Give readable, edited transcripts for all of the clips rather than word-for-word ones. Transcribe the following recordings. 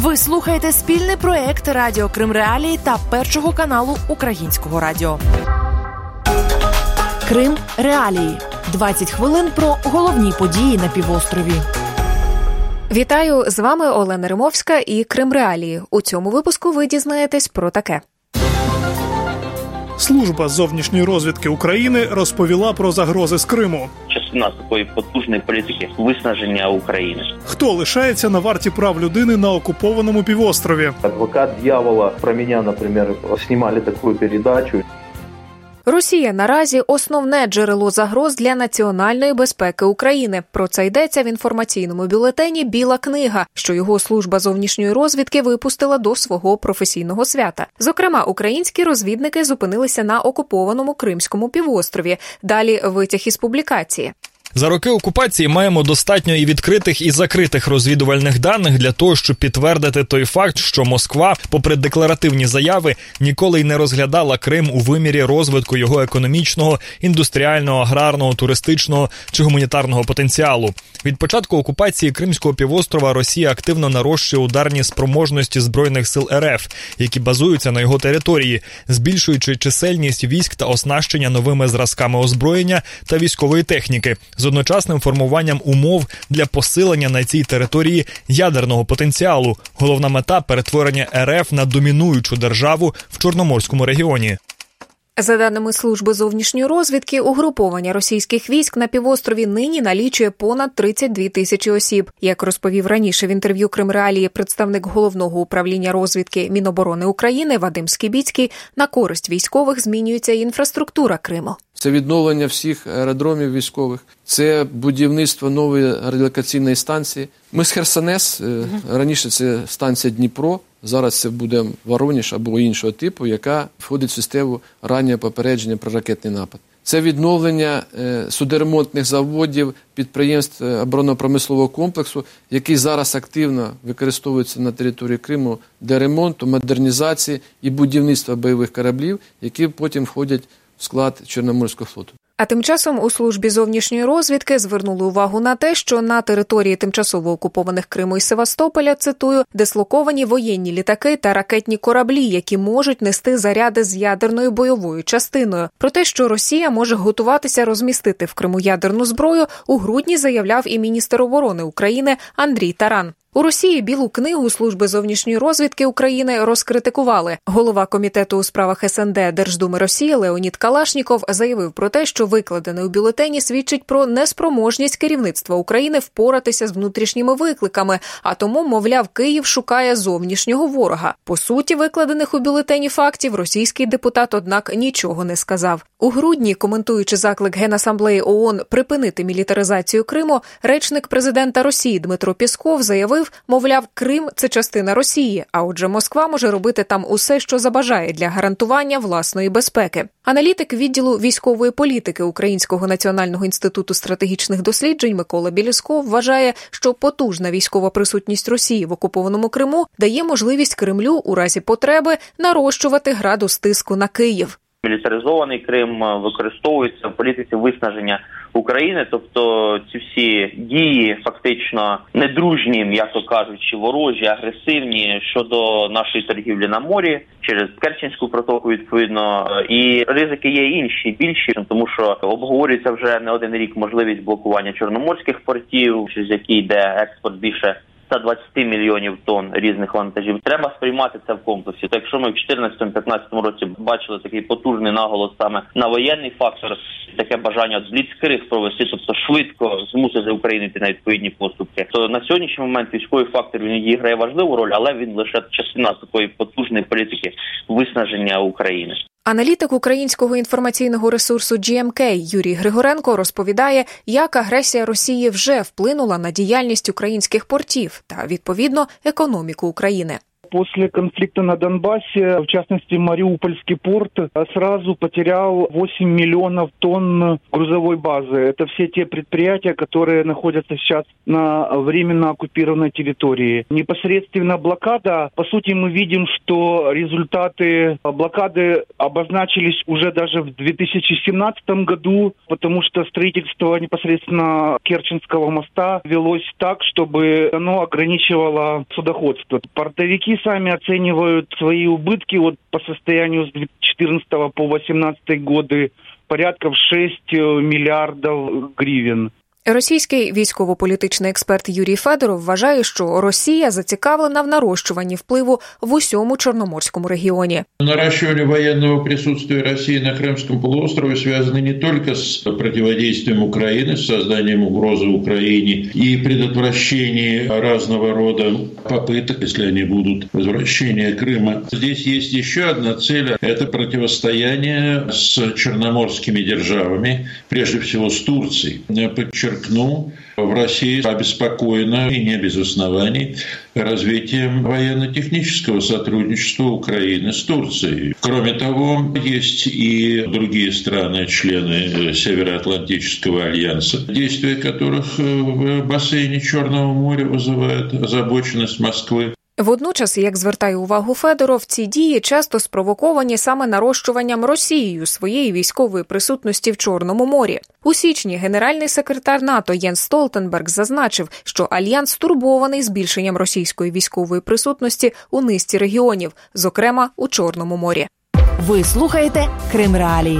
Ви слухаєте спільний проєкт Радіо Крим Реалії та Першого каналу Українського радіо. Крим Реалії. 20 хвилин про головні події на півострові. Вітаю, з вами Олена Римовська і Крим Реалії. У цьому випуску ви дізнаєтесь про таке. Служба зовнішньої розвідки України розповіла про загрози з Криму. Частина такої потужної політики виснаження України. Хто лишається на варті прав людини на окупованому півострові? Адвокат дьявола про мене, наприклад, знімали таку передачу. Росія наразі основне джерело загроз для національної безпеки України. Про це йдеться в інформаційному бюлетені «Біла книга», що його служба зовнішньої розвідки випустила до свого професійного свята. Зокрема, українські розвідники зупинилися на окупованому Кримському півострові. Далі витяг із публікації. За роки окупації маємо достатньо і відкритих, і закритих розвідувальних даних для того, щоб підтвердити той факт, що Москва, попри декларативні заяви, ніколи й не розглядала Крим у вимірі розвитку його економічного, індустріального, аграрного, туристичного чи гуманітарного потенціалу. Від початку окупації Кримського півострова Росія активно нарощує ударні спроможності Збройних сил РФ, які базуються на його території, збільшуючи чисельність військ та оснащення новими зразками озброєння та військової техніки, з одночасним формуванням умов для посилення на цій території ядерного потенціалу. Головна мета – перетворення РФ на домінуючу державу в Чорноморському регіоні. За даними Служби зовнішньої розвідки, угруповання російських військ на півострові нині налічує понад 32 тисячі осіб. Як розповів раніше в інтерв'ю Крим Реалії представник Головного управління розвідки Міноборони України Вадим Скібіцький, на користь військових змінюється і інфраструктура Криму. Це відновлення всіх аеродромів військових, це будівництво нової радіолокаційної станції. Ми з Херсонес, раніше це станція Дніпро, зараз це буде Вороніж або іншого типу, яка входить в систему раннього попередження про ракетний напад. Це відновлення судоремонтних заводів, підприємств оборонно-промислового комплексу, який зараз активно використовується на території Криму для ремонту, модернізації і будівництва бойових кораблів, які потім входять в склад Чорноморського флоту. А тим часом у службі зовнішньої розвідки звернули увагу на те, що на території тимчасово окупованих Криму і Севастополя, цитую, дислоковані воєнні літаки та ракетні кораблі, які можуть нести заряди з ядерною бойовою частиною. Про те, що Росія може готуватися розмістити в Криму ядерну зброю, у грудні заявляв і міністр оборони України Андрій Таран. У Росії Білу книгу Служби зовнішньої розвідки України розкритикували. Голова комітету у справах СНД Держдуми Росії Леонід Калашніков заявив про те, що викладене у бюлетені свідчить про неспроможність керівництва України впоратися з внутрішніми викликами, а тому, мовляв, Київ шукає зовнішнього ворога. По суті викладених у бюлетені фактів російський депутат, однак, нічого не сказав. У грудні, коментуючи заклик Генасамблеї ООН припинити мілітаризацію Криму, речник президента Росії Дмитро Пєсков заявив, мовляв, Крим – це частина Росії, а отже Москва може робити там усе, що забажає для гарантування власної безпеки. Аналітик відділу військової політики Українського національного інституту стратегічних досліджень Микола Білісков вважає, що потужна військова присутність Росії в окупованому Криму дає можливість Кремлю у разі потреби нарощувати градус тиску на Київ. Мілітаризований Крим використовується в політиці виснаження України, тобто ці всі дії фактично недружні, м'яко кажучи, ворожі, агресивні щодо нашої торгівлі на морі, через Керченську протоку відповідно, і ризики є інші, більші, тому що обговорюється вже не один рік можливість блокування чорноморських портів, через які йде експорт більше 120 мільйонів тонн різних вантажів. Треба сприймати це в комплексі. То якщо ми в 2014-2015 році бачили такий потужний наголос саме на воєнний фактор, таке бажання бліцкриг провести, тобто швидко змусити Україну йти на відповідні поступки, то на сьогоднішній момент військовий фактор він відіграє важливу роль, але він лише частина такої потужної політики виснаження України. Аналітик українського інформаційного ресурсу GMK Юрій Григоренко розповідає, як агресія Росії вже вплинула на діяльність українських портів та, відповідно, економіку України. после конфликта на Донбассе, в частности Мариупольский порт, сразу потерял 8 миллионов тонн грузовой базы. Это все те предприятия, которые находятся сейчас на временно оккупированной территории. Непосредственно блокада, по сути, мы видим, что результаты блокады обозначились уже даже в 2017 году, потому что строительство непосредственно Керченского моста велось так, чтобы оно ограничивало судоходство. Портовики сами оценивают свои убытки по состоянию с 2014 по 2018 годы порядка в 6 мільярдів гривень. Російський військово-політичний експерт Юрій Федоров вважає, що Росія зацікавлена в нарощуванні впливу в усьому Чорноморському регіоні. Наращивание военного присутствия России на Крымском полуострове связано не только с противодействием Украины, с созданием угрозы Украине и предотвращением разного рода попыток, если они будут, возвращения Крыма. Здесь есть еще одна цель – это противостояние с черноморскими державами, прежде всего с Турцией. Подчеркну, в России обеспокоена, и не без оснований, развитием военно-технического сотрудничества Украины с Турцией. Кроме того, есть и другие страны, члены Североатлантического альянса, действия которых в бассейне Черного моря вызывают озабоченность Москвы. Водночас, як звертає увагу Федоров, ці дії часто спровоковані саме нарощуванням Росією своєї військової присутності в Чорному морі. У січні генеральний секретар НАТО Єнс Столтенберг зазначив, що Альянс стурбований збільшенням російської військової присутності у низці регіонів, зокрема у Чорному морі. Ви слухаєте Крим Реалії.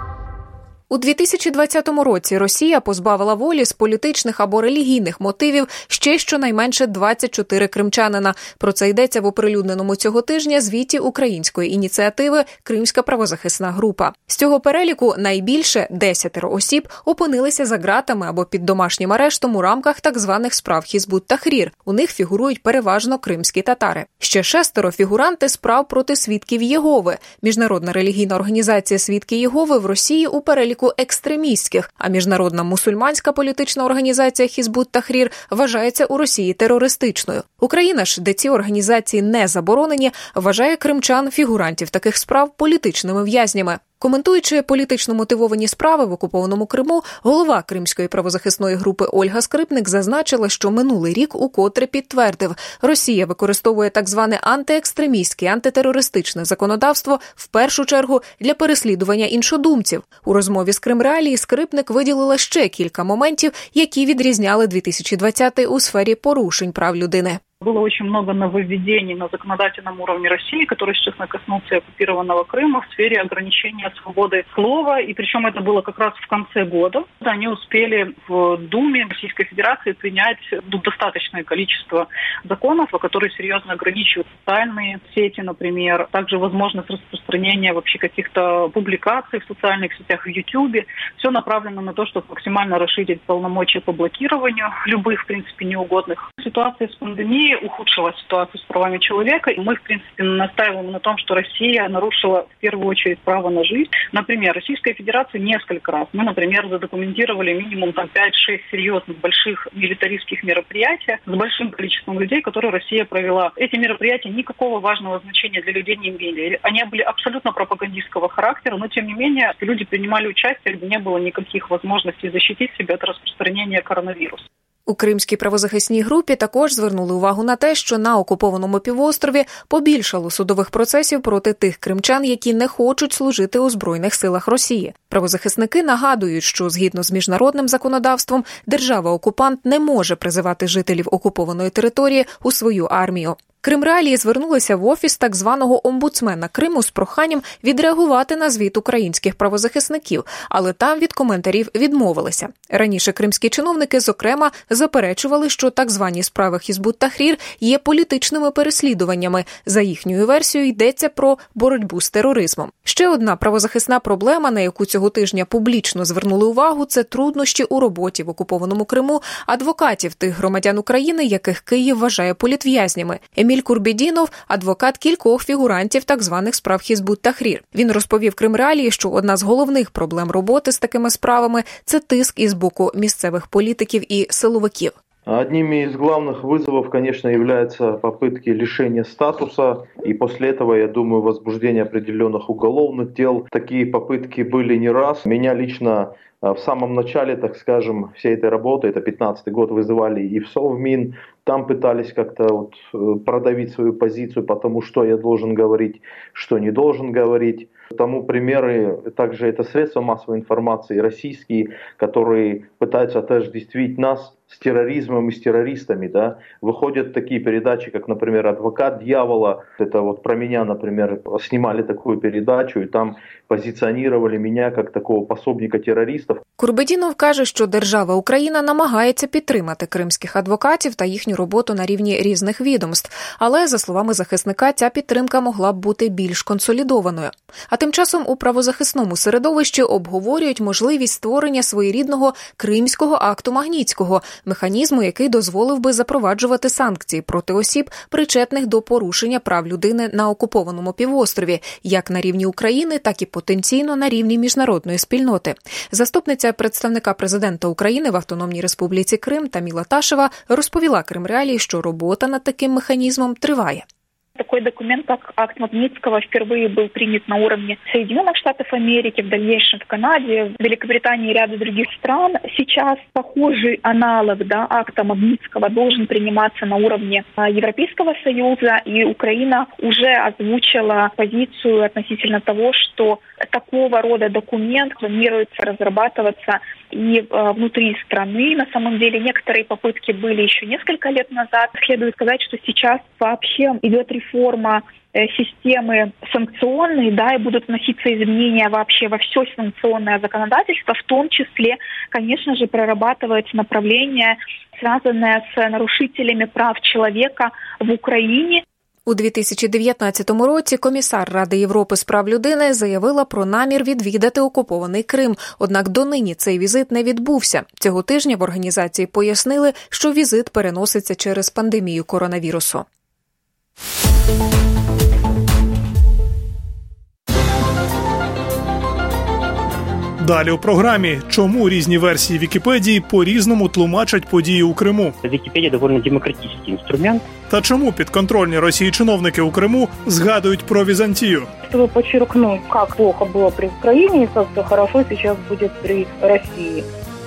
У 2020 році Росія позбавила волі з політичних або релігійних мотивів ще щонайменше 24 кримчанина. Про це йдеться в оприлюдненому цього тижня звіті української ініціативи «Кримська правозахисна група». З цього переліку найбільше 10 осіб опинилися за ґратами або під домашнім арештом у рамках так званих справ Хізбут Тахрір. У них фігурують переважно кримські татари. Ще 6 фігуранти справ проти свідків Єгови. Міжнародна релігійна організація «Свідки Єгови» в Росії у переліку екстремістських, а міжнародна мусульманська політична організація Хізбут Тахрір вважається у Росії терористичною. Україна ж, де ці організації не заборонені, вважає кримчан, фігурантів таких справ, політичними в'язнями. Коментуючи політично мотивовані справи в окупованому Криму, голова Кримської правозахисної групи Ольга Скрипник зазначила, що минулий рік укотре підтвердив, Росія використовує так зване антиекстремістське, антитерористичне законодавство в першу чергу для переслідування іншодумців. У розмові з Крим Реалії Скрипник виділила ще кілька моментів, які відрізняли 2020 у сфері порушень прав людини. Было очень много нововведений на законодательном уровне России, которые сейчас коснутся оккупированного Крыма в сфере ограничения свободы слова. И причем это было как раз в конце года. Они успели в Думе Российской Федерации принять достаточное количество законов, которые серьезно ограничивают социальные сети, например. Также возможность распространения вообще каких-то публикаций в социальных сетях, в YouTube. Все направлено на то, чтобы максимально расширить полномочия по блокированию любых, в принципе, неугодных. Ситуация с пандемией ухудшила ситуацию с правами человека. И мы, в принципе, настаиваем на том, что Россия нарушила в первую очередь право на жизнь. Например, Российская Федерация несколько раз. Мы, например, задокументировали минимум 5-6 серьезных больших милитаристских мероприятий с большим количеством людей, которые Россия провела. Эти мероприятия никакого важного значения для людей не имели. Они были абсолютно пропагандистского характера, но тем не менее люди принимали участие, где не было никаких возможностей защитить себя от распространения коронавируса. У Кримській правозахисній групі також звернули увагу на те, що на окупованому півострові побільшало судових процесів проти тих кримчан, які не хочуть служити у Збройних силах Росії. Правозахисники нагадують, що згідно з міжнародним законодавством держава-окупант не може призивати жителів окупованої території у свою армію. Крим Реалії звернулися в офіс так званого омбудсмена Криму з проханням відреагувати на звіт українських правозахисників, але там від коментарів відмовилися. Раніше кримські чиновники, зокрема, заперечували, що так звані справи Хізбут Тахрір є політичними переслідуваннями. За їхньою версією йдеться про боротьбу з тероризмом. Ще одна правозахисна проблема, на яку цього тижня публічно звернули увагу, це труднощі у роботі в окупованому Криму адвокатів тих громадян України, яких Київ вважає політв'язнями. Еміль Курбєдінов – адвокат кількох фігурантів так званих справ Хізбут Тахрір. Він розповів Крим Реалії, що одна з головних проблем роботи з такими справами – це тиск із боку місцевих політиків і силовиків. Одними из главных вызовов, конечно, являются попытки лишения статуса, и после этого, я думаю, возбуждение определенных уголовных дел. Такие попытки были не раз. Меня лично в самом начале, так скажем, всей этой работы, это 15-й год, вызывали и в Совмин, там пытались как-то продавить свою позицию, потому что я должен говорить, что не должен говорить. Тому примеры, также это средства массовой информации российские, которые пытаются отождествить нас с терроризмом и с террористами. Да? Выходят такие передачи, как, например, «Адвокат дьявола». Это про меня, например, снимали такую передачу, и там позиціонували мене як такого пособника терористів. Курбедінов каже, що держава Україна намагається підтримати кримських адвокатів та їхню роботу на рівні різних відомств. Але, за словами захисника, ця підтримка могла б бути більш консолідованою. А тим часом у правозахисному середовищі обговорюють можливість створення своєрідного Кримського акту Магнітського, механізму, який дозволив би запроваджувати санкції проти осіб, причетних до порушення прав людини на окупованому півострові, як на рівні України, так і потенційно на рівні міжнародної спільноти. Заступниця представника президента України в Автономній Республіці Крим Таміла Ташева розповіла Кримреалії, що робота над таким механізмом триває. Такой документ, как акт Магнитского, впервые был принят на уровне Соединенных Штатов Америки, в дальнейшем в Канаде, в Великобритании и ряде других стран. Сейчас похожий аналог акта Магнитского должен приниматься на уровне Европейского Союза, и Украина уже озвучила позицию относительно того, что такого рода документ планируется разрабатываться и внутри страны. На самом деле некоторые попытки были еще несколько лет назад. Следует сказать, что сейчас вообще идет реформа системы санкционной, и будут вноситься изменения вообще во все санкционное законодательство, в том числе, конечно же, прорабатывается направление, связанное с нарушителями прав человека в Украине. У 2019 році комісар Ради Європи з прав людини заявила про намір відвідати окупований Крим, однак донині цей візит не відбувся. Цього тижня в організації пояснили, що візит переноситься через пандемію коронавірусу. Далі у програмі «Чому різні версії Вікіпедії по-різному тлумачать події у Криму?» Вікіпедія доволі демократичний інструмент. Та чому підконтрольні Росії чиновники у Криму згадують про Візантію? Чтобы подчеркнуть, как плохо было при Украине и как хорошо сейчас будет при России.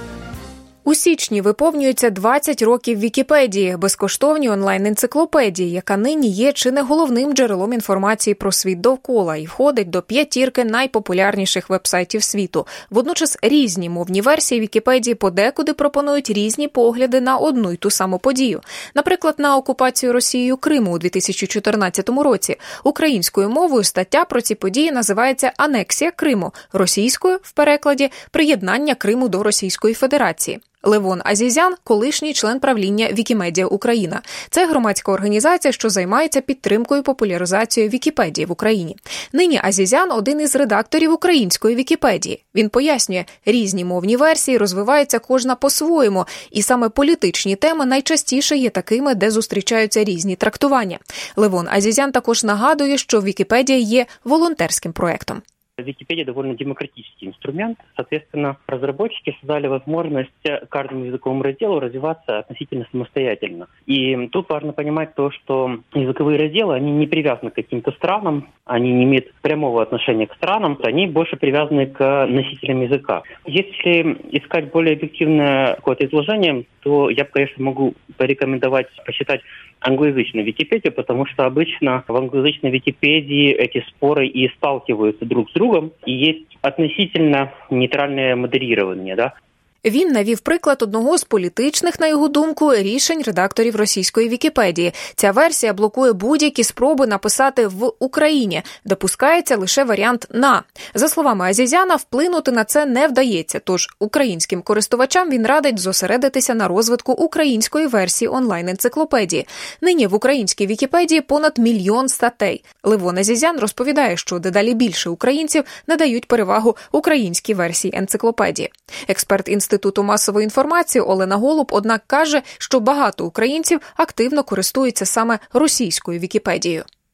У січні виповнюється 20 років Вікіпедії, безкоштовній онлайн-енциклопедії, яка нині є чи не головним джерелом інформації про світ довкола і входить до 5 найпопулярніших вебсайтів світу. Водночас різні мовні версії Вікіпедії подекуди пропонують різні погляди на одну й ту саму подію. Наприклад, на окупацію Росією Криму у 2014 році. Українською мовою стаття про ці події називається «Анексія Криму», російською – в перекладі «Приєднання Криму до Російської Федерації». Левон Азізян – колишній член правління Вікімедія Україна. Це громадська організація, що займається підтримкою і популяризацією Вікіпедії в Україні. Нині Азізян – один із редакторів української Вікіпедії. Він пояснює, різні мовні версії розвиваються кожна по-своєму, і саме політичні теми найчастіше є такими, де зустрічаються різні трактування. Левон Азізян також нагадує, що Вікіпедія є волонтерським проектом. Википедия довольно демократический инструмент. Соответственно, разработчики создали возможность каждому языковому разделу развиваться относительно самостоятельно. И тут важно понимать то, что языковые разделы, они не привязаны к каким-то странам, они не имеют прямого отношения к странам, они больше привязаны к носителям языка. Если искать более объективное какое-то изложение, то я, конечно, могу порекомендовать почитать англоязычную Википедию, потому что обычно в англоязычной Википедии эти споры и сталкиваются друг с другом, и есть относительно нейтральное модерирование, да. Він навів приклад одного з політичних, на його думку, рішень редакторів російської Вікіпедії. Ця версія блокує будь-які спроби написати «в Україні». Допускається лише варіант «на». За словами Азізяна, вплинути на це не вдається, тож українським користувачам він радить зосередитися на розвитку української версії онлайн-енциклопедії. Нині в українській Вікіпедії понад 1 мільйон статей. Левон Азізян розповідає, що дедалі більше українців надають перевагу українській версії енциклопедії. Експерт Інституту масової інформації Олена Голуб, однак, каже, що багато українців активно користуються саме російською Вікіпедією.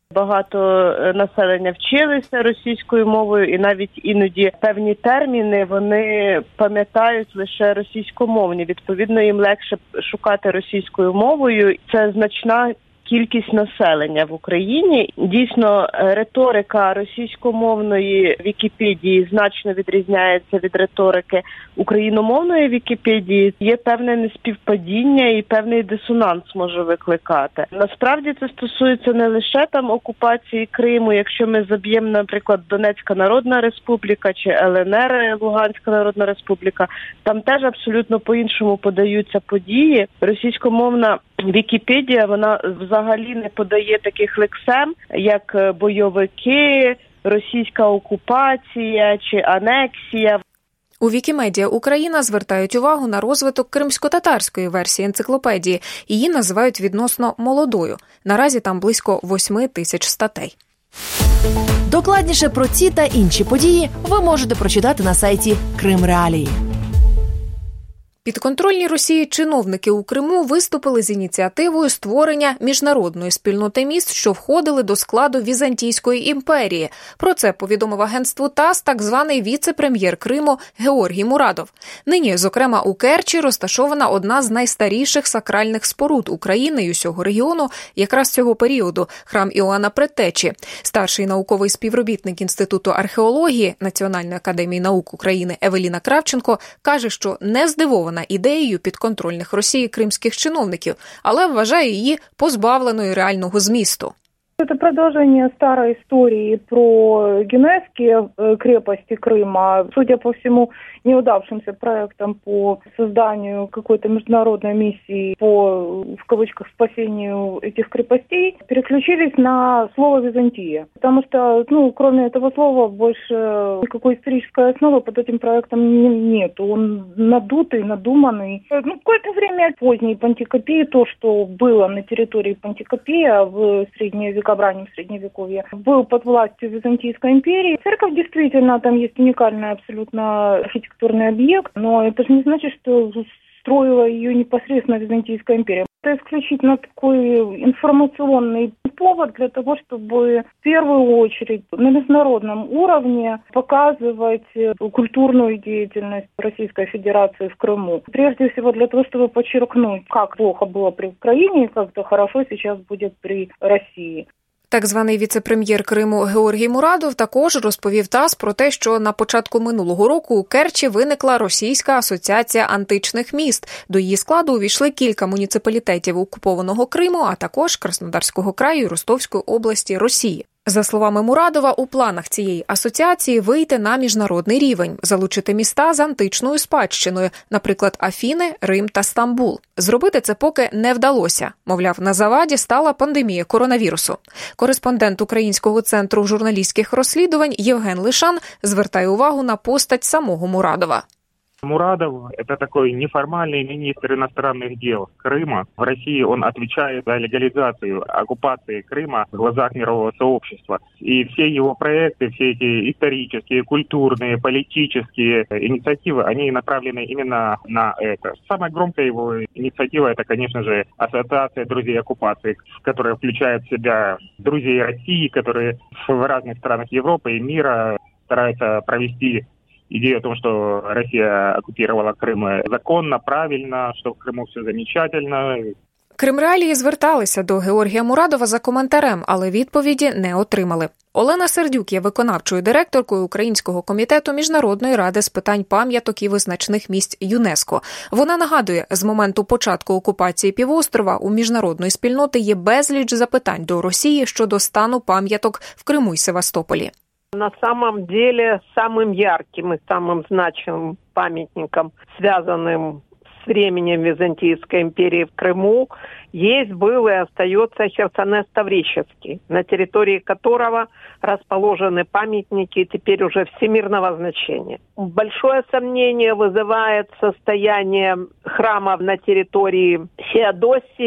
Багато населення вчилися російською мовою, і навіть іноді певні терміни вони пам'ятають лише російськомовні. Відповідно, їм легше шукати російською мовою. Це значна кількість населення в Україні. Дійсно, риторика російськомовної Вікіпедії значно відрізняється від риторики україномовної Вікіпедії. Є певне неспівпадіння і певний дисонанс може викликати. Насправді це стосується не лише окупації Криму. Якщо ми заб'ємо, наприклад, Донецька Народна Республіка чи ЛНР, Луганська Народна Республіка, там теж абсолютно по-іншому подаються події. Російськомовна Вікіпедія, вона взагалі не подає таких лексем, як бойовики, російська окупація чи анексія. У Вікімедія Україна звертають увагу на розвиток кримсько-татарської версії енциклопедії. Її називають відносно молодою. Наразі там близько 8 тисяч статей. Докладніше про ці та інші події ви можете прочитати на сайті Крим Реалії. Підконтрольні Росії чиновники у Криму виступили з ініціативою створення міжнародної спільноти міст, що входили до складу Візантійської імперії. Про це повідомив агентству ТАСС так званий віце-прем'єр Криму Георгій Мурадов. Нині, зокрема, у Керчі розташована одна з найстаріших сакральних споруд України і усього регіону якраз цього періоду – храм Іоанна Предтечі. Старший науковий співробітник Інституту археології Національної академії наук України Евеліна Кравченко каже, що не здивована ідеєю підконтрольних Росії кримських чиновників, але вважає її позбавленою реального змісту. Это продолжение старой истории про генуэзские крепости Крыма. Судя по всему, неудавшимся проектам по созданию какой-то международной миссии по, в кавычках, спасению этих крепостей, переключились на слово «Византия». Потому что, кроме этого слова, больше никакой исторической основы под этим проектом нет. Он надутый, надуманный. Какое-то время поздней Пантикопии, то, что было на территории Пантикопия в средневековье, в раннем Средневековье, был под властью Византийской империи. Церковь действительно, там есть уникальный абсолютно архитектурный объект, но это же не значит, что строила ее непосредственно Византийская империя. Это исключительно такой информационный повод для того, чтобы в первую очередь на международном уровне показывать культурную деятельность Российской Федерации в Крыму. Прежде всего для того, чтобы подчеркнуть, как плохо было при Украине и как-то хорошо сейчас будет при России. Так званий віце-прем'єр Криму Георгій Мурадов також розповів ТАСС про те, що на початку минулого року у Керчі виникла Російська асоціація античних міст. До її складу увійшли кілька муніципалітетів окупованого Криму, а також Краснодарського краю і Ростовської області Росії. За словами Мурадова, у планах цієї асоціації вийти на міжнародний рівень, залучити міста з античною спадщиною, наприклад, Афіни, Рим та Стамбул. Зробити це поки не вдалося. Мовляв, на заваді стала пандемія коронавірусу. Кореспондент Українського центру журналістських розслідувань Євген Лишан звертає увагу на постать самого Мурадова. Мурадов – это такой неформальный министр иностранных дел Крыма. В России он отвечает за легализацию оккупации Крыма в глазах мирового сообщества. И все его проекты, все эти исторические, культурные, политические инициативы, они направлены именно на это. Самая громкая его инициатива – это, конечно же, Ассоциация друзей оккупации, которая включает в себя друзей России, которые в разных странах Европы и мира стараются провести идея о том, что Россия оккупировала Крым законно, правильно, что в Криму все замечательно. Крим Реалії зверталися до Георгія Мурадова за коментарем, але відповіді не отримали. Олена Сердюк є виконавчою директоркою Українського комітету Міжнародної ради з питань пам'яток і визначних місць ЮНЕСКО. Вона нагадує, з моменту початку окупації півострова у міжнародної спільноти є безліч запитань до Росії щодо стану пам'яток в Криму і Севастополі. На самом деле самым ярким и самым значимым памятником, связанным с временем Византийской империи в Крыму, есть, был и остается Херсонес Таврический, на территории которого расположены памятники теперь уже всемирного значения. Большое сомнение вызывает состояние храма на территории Феодосии,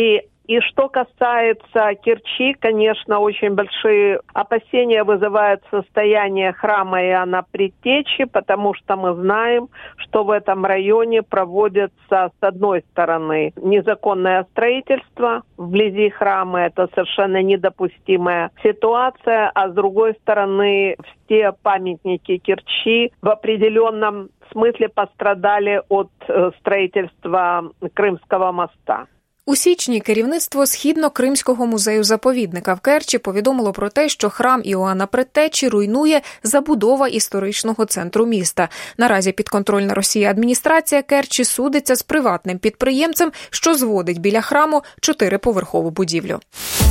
И что касается Керчи, конечно, очень большие опасения вызывает состояние храма Иоанна Предтечи, потому что мы знаем, что в этом районе проводится, с одной стороны, незаконное строительство вблизи храма, это совершенно недопустимая ситуация, а с другой стороны, все памятники Керчи в определенном смысле пострадали от строительства Кримського моста. У січні керівництво Східно-Кримського музею-заповідника в Керчі повідомило про те, що храм Іоанна Предтечі руйнує забудова історичного центру міста. Наразі підконтрольна Росії адміністрація Керчі судиться з приватним підприємцем, що зводить біля храму 4-поверхову будівлю.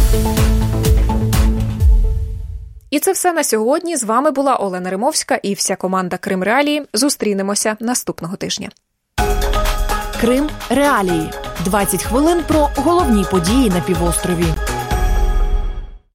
І це все на сьогодні. З вами була Олена Римовська і вся команда Крим Реалії. Зустрінемося наступного тижня. Крим Реалії. 20 хвилин про головні події на півострові.